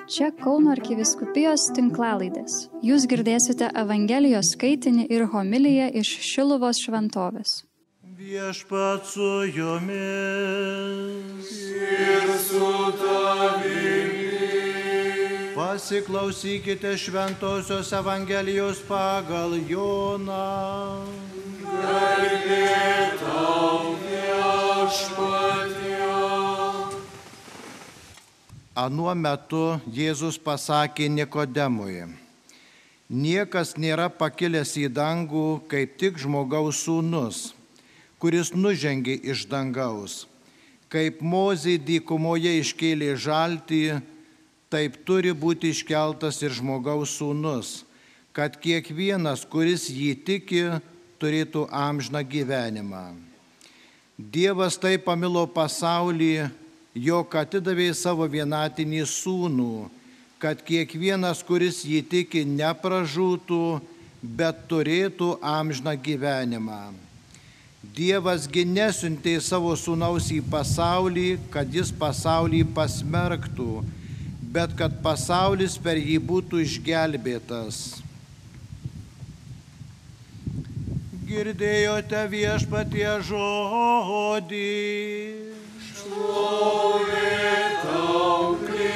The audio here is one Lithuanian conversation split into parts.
Čia Kauno arkivyskupijos tinklalaidės. Jūs girdėsite Evangelijos skaitinį ir homiliją iš Šiluvos šventovės. Viešpats su jumis ir su tavimi. Pasiklausykite šventosios Evangelijos pagal Joną. Garbė tau, Viešpatie. Anuo metu Jėzus pasakė Nikodemui: niekas nėra pakilęs į dangų, kaip tik žmogaus sūnus, kuris nužengė iš dangaus. Kaip Mozė dykumoje iškėlė žaltį, taip turi būti iškeltas ir žmogaus sūnus, kad kiekvienas, kuris jį tiki, turėtų amžiną gyvenimą. Dievas taip pamilo pasaulį, jog atidavė savo vienatinį sūnų, kad kiekvienas, kuris jį tiki, nepražūtų, bet turėtų amžiną gyvenimą. Dievas gi nesiuntė savo sūnaus į pasaulį, kad jis pasaulį pasmerktų, bet kad pasaulis per jį būtų išgelbėtas. Girdėjote Viešpatie žodį. Šlovė tau,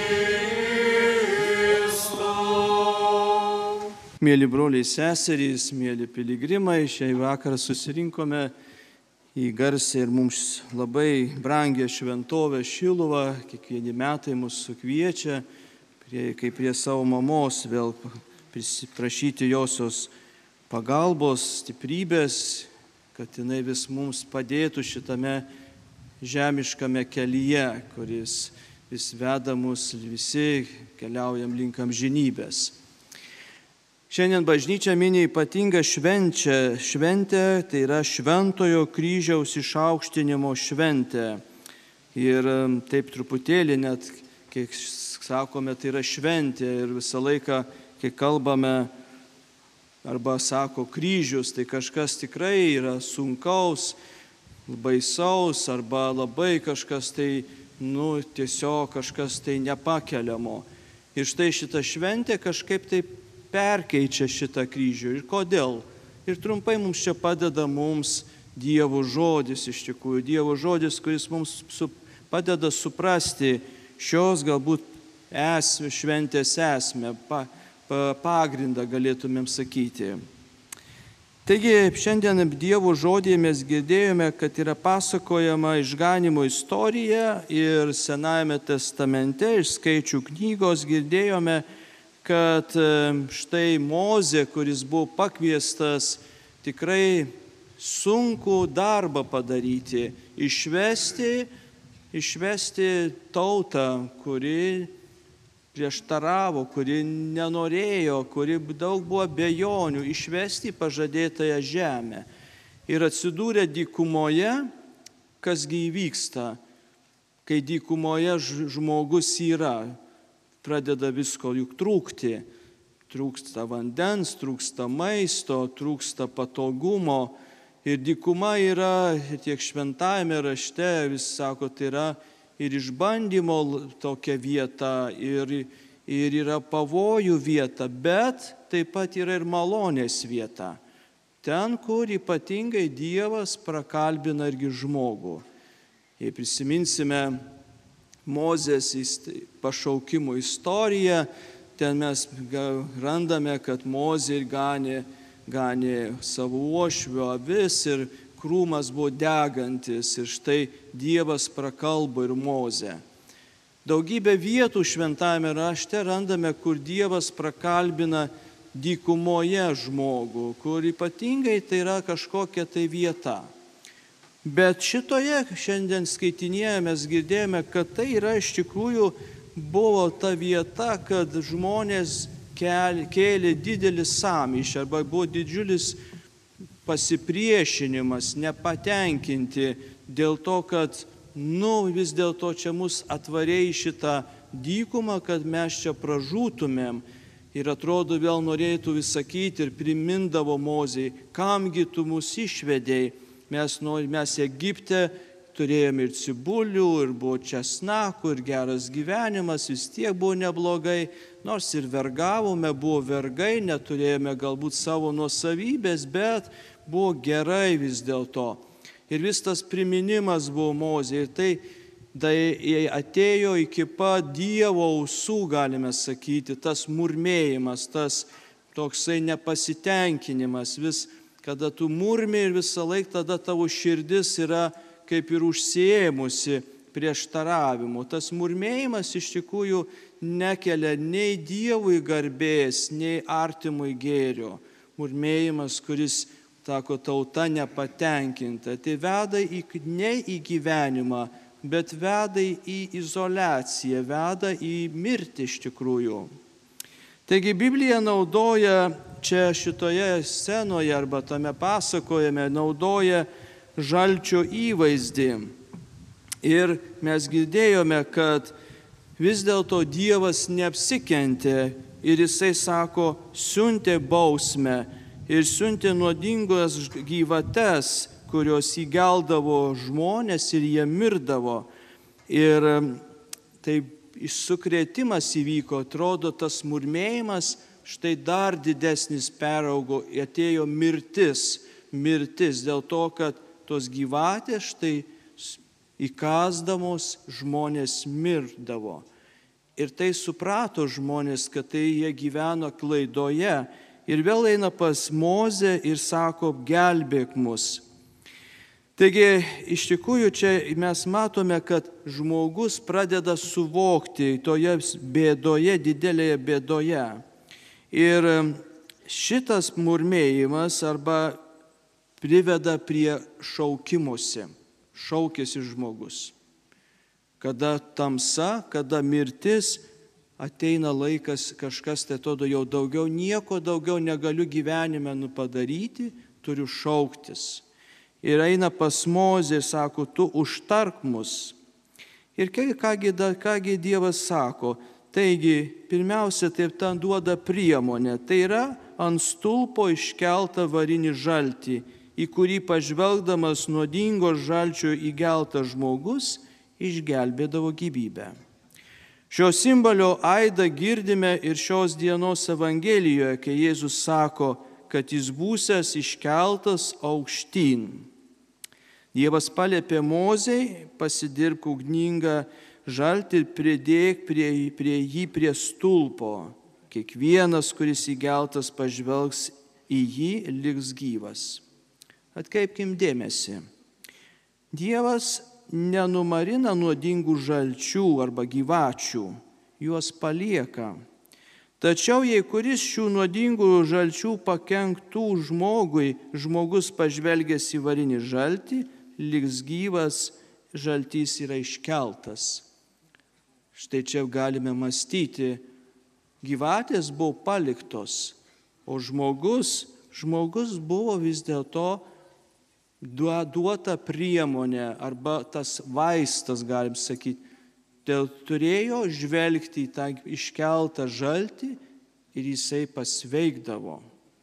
Kristau. Mėly broliai seserys, mėly piligrimai, šiai vakarą susirinkome į garsę ir mums labai brangią šventovę Šiluvą. Kiekvieni metai mus sukviečia, kaip prie savo mamos, vėl prašyti josios pagalbos, stiprybės, kad jinai vis mums padėtų šitame žemiškame kelyje, kuris vis veda mus, visi keliaujam link amžinybės. Šiandien bažnyčia mini ypatingą šventę, tai yra Šventojo kryžiaus išaukštinimo šventė. Ir taip truputėlį net, kiek sakome, tai yra šventė ir visą laiką, kai kalbame arba sako kryžius, tai kažkas tikrai yra sunkaus, baisaus arba labai kažkas tai, tiesiog kažkas tai nepakeliamo. Ir štai šita šventė kažkaip tai perkeičia šitą kryžių. Ir kodėl? Ir trumpai mums čia padeda Dievo žodis, iš tikrųjų. Dievo žodis, kuris mums padeda suprasti šios galbūt šventės esmę, pagrindą galėtumėm sakyti. Taigi šiandien Dievo žodyje mes girdėjome, kad yra pasakojama išganimo istorija ir Senajame testamente iš Skaičių knygos girdėjome, kad štai Mozė, kuris buvo pakviestas tikrai sunkų darbą padaryti, išvesti tautą, kuri prieštaravo, kuri nenorėjo, kuri daug buvo abejonių, išvesti pažadėtąją žemę. Ir atsidūrė dykumoje, kasgi įvyksta, kai dykumoje žmogus yra, pradeda visko juk trūkti. Trūksta vandens, trūksta maisto, trūksta patogumo. Ir dykuma yra, tiek šventajame rašte, vis sako, tai yra ir išbandymo tokia vieta, ir yra pavojų vieta, bet taip pat yra ir malonės vieta. Ten, kur ypatingai Dievas prakalbina irgi žmogų. Jei prisiminsime Mozės pašaukimo istoriją, ten mes randame, kad Mozė ganė savo uošvių avis ir krūmas buvo degantis ir štai Dievas prakalbo ir Mozę. Daugybę vietų šventajame rašte randame, kur Dievas prakalbina dykumoje žmogų, kur ypatingai tai yra kažkokia tai vieta. Bet šitoje šiandien skaitinėje mes girdėjome, kad tai yra iš tikrųjų buvo ta vieta, kad žmonės kėlė didelį sąmyšį arba buvo didžiulis pasipriešinimas, nepatenkinti dėl to, kad vis dėlto čia mus atvarė į šitą dykumą, kad mes čia pražūtumėm. Ir atrodo vėl norėtų vis sakyti ir primindavo Mozei, kamgi tu mus išvedei, mes Egipte turėjome ir cibulių, ir buvo česnakų, ir geras gyvenimas, vis tiek buvo neblogai, nors ir vergavome, buvo vergai, neturėjome galbūt savo nuosavybės, bet buvo gerai vis dėlto. Ir vis tas priminimas buvo Mozė, ir tai atėjo iki pat Dievo ausų, galime sakyti, tas murmėjimas, tas toksai nepasitenkinimas, vis kada tu murmi ir visą laiką tada tavo širdis yra kaip ir užsiėmusi prieštaravimu. Tas murmėjimas iš tikrųjų nekelia nei Dievui garbės, nei artimui gėrio. Murmėjimas, kuris, sako, tauta nepatenkinta, tai veda ne į gyvenimą, bet veda į izoliaciją, veda į mirtį iš tikrųjų. Taigi Biblija naudoja čia šitoje scenoje arba tame pasakojime naudoja žalčio įvaizdį. Ir mes girdėjome, kad vis dėlto Dievas neapsikentė ir jisai sako, siuntė bausmę ir siuntė nuodingas gyvates, kurios įgeldavo žmonės ir jie mirdavo. Ir taip sukrėtimas įvyko, atrodo tas murmėjimas, štai dar didesnis peraugo, atėjo mirtis dėl to, kad tos gyvatės štai įkasdamos žmonės mirdavo. Ir tai suprato žmonės, kad tai jie gyveno klaidoje ir vėl eina pas Mozę ir sako, gelbėk mus. Taigi, iš tikrųjų, čia mes matome, kad žmogus pradeda suvokti toje bėdoje, didelėje bėdoje. Ir šitas murmėjimas arba priveda prie šaukimuose, šaukėsi žmogus. Kada tamsa, kada mirtis, ateina laikas, kažkas tai atrodo jau daugiau, nieko daugiau negaliu gyvenime padaryti, turiu šauktis. Ir eina pas Mozę ir sako, tu užtark mus. Ir kągi Dievas sako, taigi pirmiausia, taip ten duoda priemonę, tai yra ant stulpo iškeltą varinį žaltį, į kurį pažvelgdamas nuodingo žalčio įgeltas žmogus išgelbėdavo gyvybę. Šio simbolio aidą girdime ir šios dienos Evangelijoje, kai Jėzus sako, kad jis būsias iškeltas aukštyn. Dievas paliepė Mozei, pasidirbk ugningą žaltį ir pridėk prie stulpo. Kiekvienas, kuris įgeltas pažvelgs į jį, liks gyvas. Atkreipkim dėmesį. Dievas nenumarina nuodingų žalčių arba gyvačių, juos palieka. Tačiau jei kuris šių nuodingų žalčių pakenktų žmogui, žmogus pažvelgęs į varinį žaltį, liks gyvas, žaltys yra iškeltas. Štai čia galime mąstyti, gyvatės buvo paliktos, o žmogus buvo vis dėlto duota priemonė arba tas vaistas, galim sakyti. Turėjo žvelgti į tą iškeltą žaltį ir jisai pasveikdavo.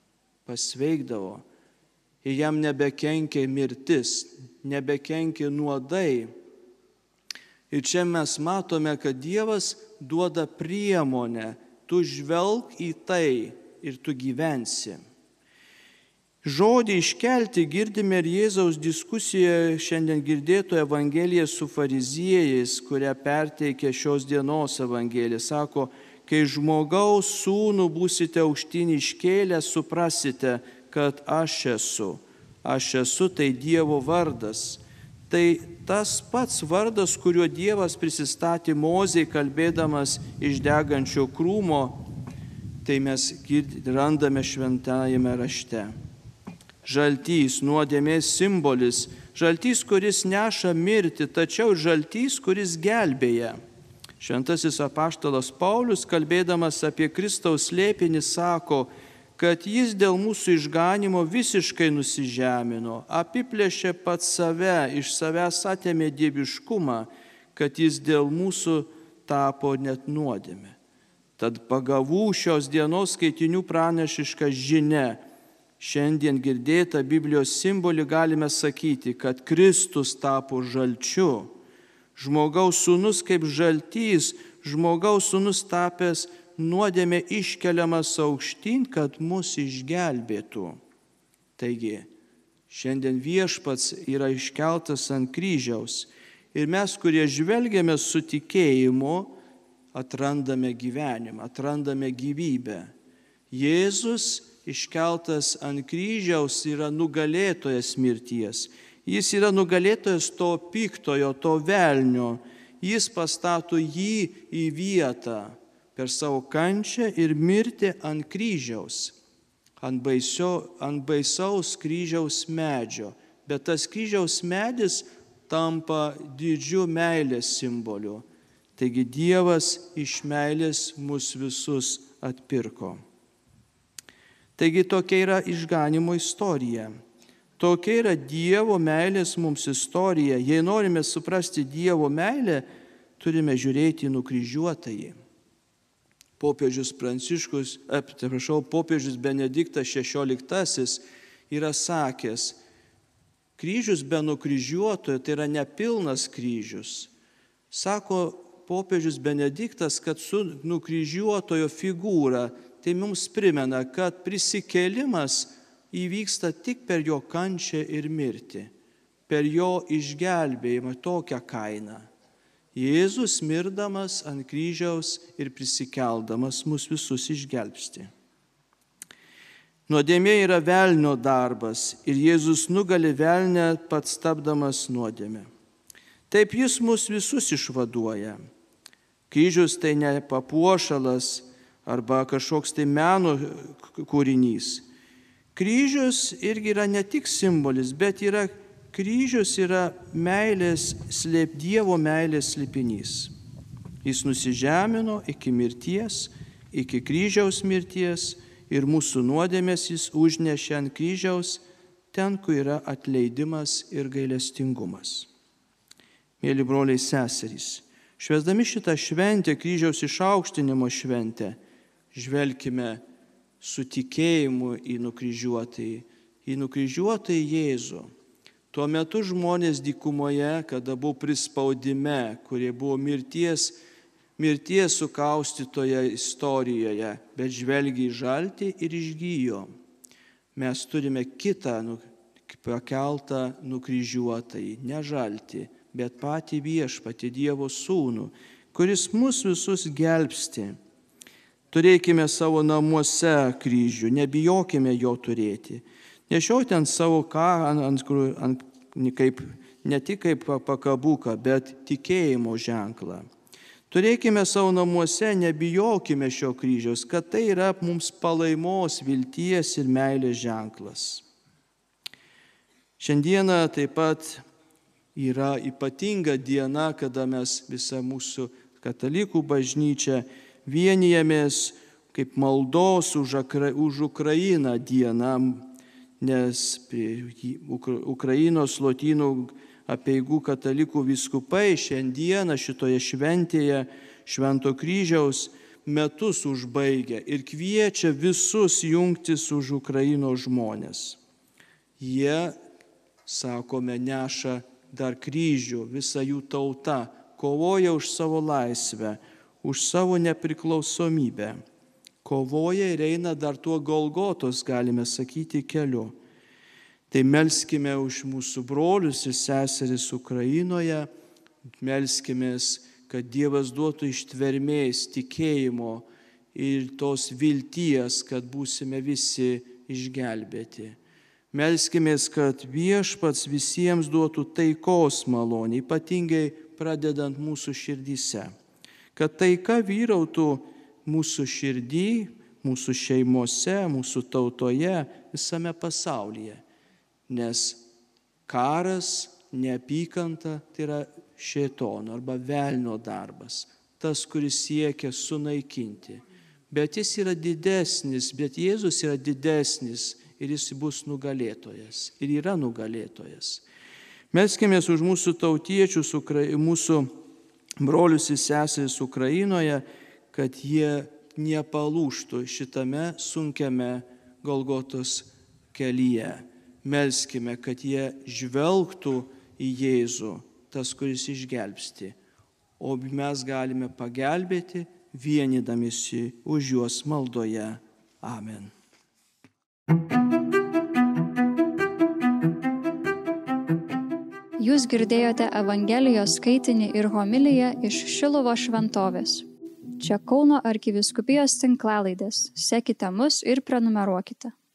Ir jam nebekenkė mirtis, nebekenkė nuodai. Ir čia mes matome, kad Dievas duoda priemonę, tu žvelk į tai ir tu gyvensi. Žodį iškelti girdime ir Jėzaus diskusijoje šiandien girdėto Evangeliją su fariziejais, kurią perteikė šios dienos Evangelija. Sako, kai žmogaus sūnų būsite aukštyn iškėlę, suprasite, kad aš esu tai Dievo vardas. Tai tas pats vardas, kuriuo Dievas prisistatė Mozei, kalbėdamas iš degančio krūmo, tai mes randame šventajame rašte. Žaltys, nuodėmės simbolis, žaltys, kuris neša mirtį, tačiau žaltys, kuris gelbėja. Šventasis apaštalas Paulius, kalbėdamas apie Kristaus slėpinį, sako, kad jis dėl mūsų išganimo visiškai nusižemino, apiplėšė pats save, iš savęs atėmė dieviškumą, kad jis dėl mūsų tapo net nuodėmė. Tad pagavų šios dienos skaitinių pranešiška žinia, Šiandien girdėtą Biblijos simbolį galime sakyti, kad Kristus tapo žalčiu. Žmogaus sūnus kaip žaltys, žmogaus sūnus tapęs nuodėmė iškeliamas aukštyn, kad mus išgelbėtų. Taigi, šiandien viešpats yra iškeltas ant kryžiaus ir mes, kurie žvelgiame su tikėjimu, atrandame gyvenimą, atrandame gyvybę. Jėzus iškeltas ant kryžiaus yra nugalėtojas mirties. Jis yra nugalėtojas to piktojo, to velnio. Jis pastato jį į vietą per savo kančią ir mirtį ant kryžiaus, ant baisaus kryžiaus medžio. Bet tas kryžiaus medis tampa didžiu meilės simboliu. Taigi Dievas iš meilės mus visus atpirko. Taigi tokia yra išganimo istorija. Tokia yra Dievo meilės mums istorija. Jei norime suprasti Dievo meilę, turime žiūrėti į nukryžiuotąjį. Popiežius Benediktas XVI yra sakęs, kryžius be nukryžiuotojo tai yra nepilnas kryžius. Sako popiežius Benediktas, kad su nukryžiuotojo figūra tai mums primena, kad prisikėlimas įvyksta tik per jo kančią ir mirtį, per jo išgelbėjimą tokią kainą. Jėzus mirdamas ant kryžiaus ir prisikeldamas mus visus išgelbsti. Nuodėmė yra velnio darbas ir Jėzus nugali velnę pats tapdamas nuodėmę. Taip jis mus visus išvaduoja. Kryžius tai ne papuošalas arba kažkoks tai meno kūrinys. Kryžius irgi yra ne tik simbolis, bet kryžius yra Dievo meilės slėpinys. Jis nusižemino iki mirties, iki kryžiaus mirties ir mūsų nuodėmės jis užnešė ant kryžiaus, ten, kur yra atleidimas ir gailestingumas. Mėly broliai seserys, švęsdami šitą šventę, kryžiaus išaukštinimo šventę, žvelkime su tikėjimu į nukryžiuotąjį Jėzų. Tuo metu žmonės dykumoje, kada buvo prispaudime, kurie buvo mirties sukaustytoje istorijoje, bet žvelgia į žaltį ir išgijo. Mes turime kitą pakeltą nukryžiuotąjį, ne žaltį, bet patį viešpatį Dievo sūnų, kuris mus visus gelbsti. Turėkime savo namuose kryžių, nebijokime jo turėti. Nešiauti ant savo ne tik kaip pakabuką, bet tikėjimo ženklą. Turėkime savo namuose, nebijokime šio kryžiaus, kad tai yra mums palaimos, vilties ir meilės ženklas. Šiandieną taip pat yra ypatinga diena, kada mes visą mūsų katalikų bažnyčią vienijamės kaip maldos už Ukrainą diena, nes Ukrainos lotynų apeigų katalikų vyskupai šiandieną šitoje šventėje Švento kryžiaus metus užbaigia ir kviečia visus jungtis už Ukrainos žmonės. Jie, sakome, neša dar kryžių, visa jų tauta, kovoja už savo laisvę, už savo nepriklausomybę. Kovoja ir eina dar tuo Golgotos, galime sakyti, keliu. Tai melskime už mūsų brolius ir seseris Ukrainoje, melskimės, kad Dievas duotų ištvermės, tikėjimo ir tos vilties, kad būsime visi išgelbėti. Melskimės, kad viešpats visiems duotų taikos malonę, ypatingai pradedant mūsų širdyse. Kad taika vyrautų mūsų širdį, mūsų šeimose, mūsų tautoje, visame pasaulyje. Nes karas, neapykanta, tai yra šėtono arba velnio darbas. Tas, kuris siekia sunaikinti. Bet jis yra didesnis, bet Jėzus yra didesnis ir jis bus nugalėtojas. Ir yra nugalėtojas. Melskimės už mūsų tautiečius, mūsų brolius ir seseris Ukrainoje, kad jie nepalūžtų šitame sunkiame Golgotos kelyje. Melskime, kad jie žvelgtų į Jėzų, tas, kuris išgelbsti. O mes galime pagelbėti, vienydamiesi už juos maldoje. Amen. Jūs girdėjote Evangelijos skaitinį ir homiliją iš Šiluvos šventovės. Čia Kauno arkivyskupijos tinklalaidės. Sekite mus ir prenumeruokite.